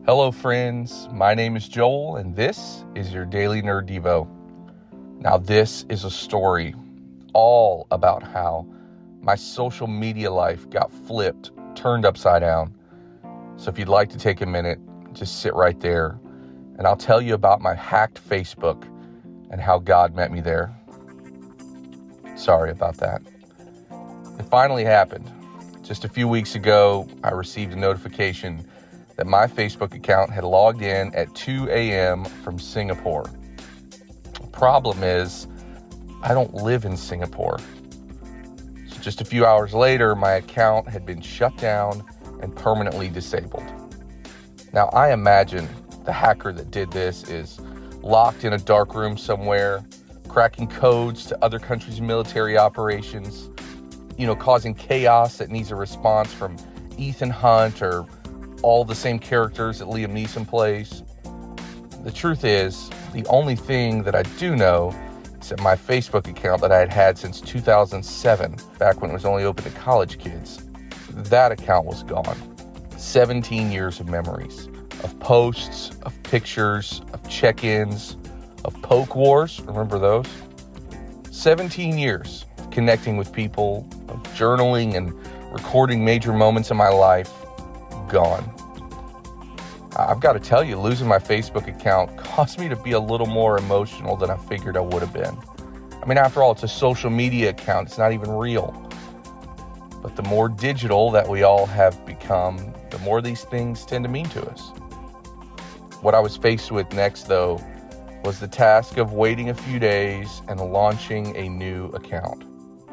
Hello friends, my name is Joel and this is your Daily Nerd Devo. Now this is a story all about how my social media life got flipped, turned upside down. So if you'd like to take a minute, just sit right there and I'll tell you about my hacked Facebook and how God met me there. Sorry about that. It finally happened. Just a few weeks ago, I received a notification that my Facebook account had logged in at 2 a.m. from Singapore. The problem is, I don't live in Singapore. So just a few hours later, my account had been shut down and permanently disabled. Now, I imagine the hacker that did this is locked in a dark room somewhere, cracking codes to other countries' military operations, causing chaos that needs a response from Ethan Hunt or all the same characters that Liam Neeson plays. The truth is, the only thing that I do know is that my Facebook account that I had had since 2007, back when it was only open to college kids, that account was gone. 17 years of memories, of posts, of pictures, of check-ins, of poke wars, remember those? 17 years of connecting with people, of journaling and recording major moments in my life, gone. I've got to tell you, losing my Facebook account caused me to be a little more emotional than I figured I would have been. I mean, after all, it's a social media account. It's not even real. But the more digital that we all have become, the more these things tend to mean to us. What I was faced with next, though, was the task of waiting a few days and launching a new account.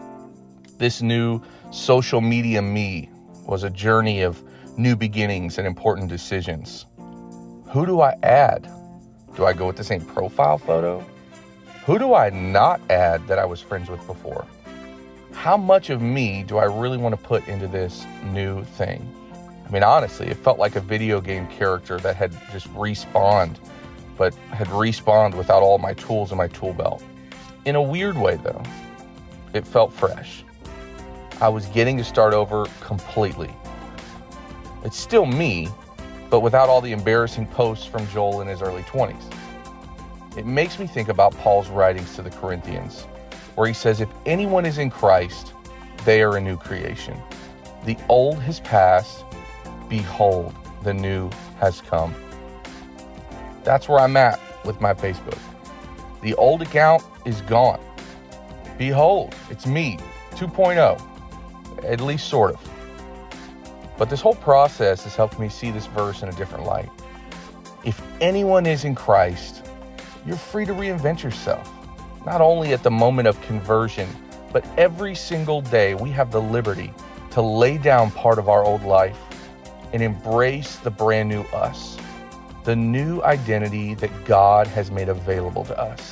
This new social media me was a journey of new beginnings and important decisions. Who do I add? Do I go with the same profile photo? Who do I not add that I was friends with before? How much of me do I really want to put into this new thing? I mean, honestly, it felt like a video game character that had just respawned, but had respawned without all my tools in my tool belt. In a weird way, though, it felt fresh. I was getting to start over completely. It's still me, but without all the embarrassing posts from Joel in his early 20s. It makes me think about Paul's writings to the Corinthians, where he says, if anyone is in Christ, they are a new creation. The old has passed, behold, the new has come. That's where I'm at with my Facebook. The old account is gone. Behold, it's me, 2.0, at least sort of. But this whole process has helped me see this verse in a different light. If anyone is in Christ, you're free to reinvent yourself. Not only at the moment of conversion, but every single day we have the liberty to lay down part of our old life and embrace the brand new us, the new identity that God has made available to us.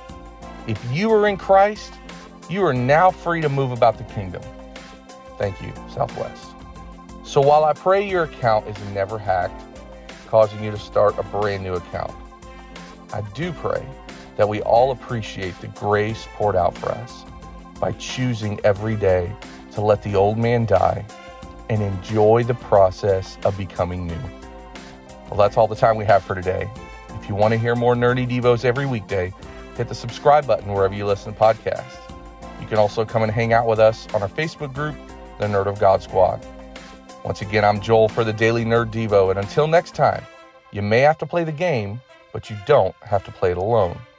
If you are in Christ, you are now free to move about the kingdom. Thank you, Southwest. So while I pray your account is never hacked, causing you to start a brand new account, I do pray that we all appreciate the grace poured out for us by choosing every day to let the old man die and enjoy the process of becoming new. Well, that's all the time we have for today. If you want to hear more Nerdy Devos every weekday, hit the subscribe button wherever you listen to podcasts. You can also come and hang out with us on our Facebook group, the Nerd of God Squad. Once again, I'm Joel for the Daily Nerd Devo, and until next time, you may have to play the game, but you don't have to play it alone.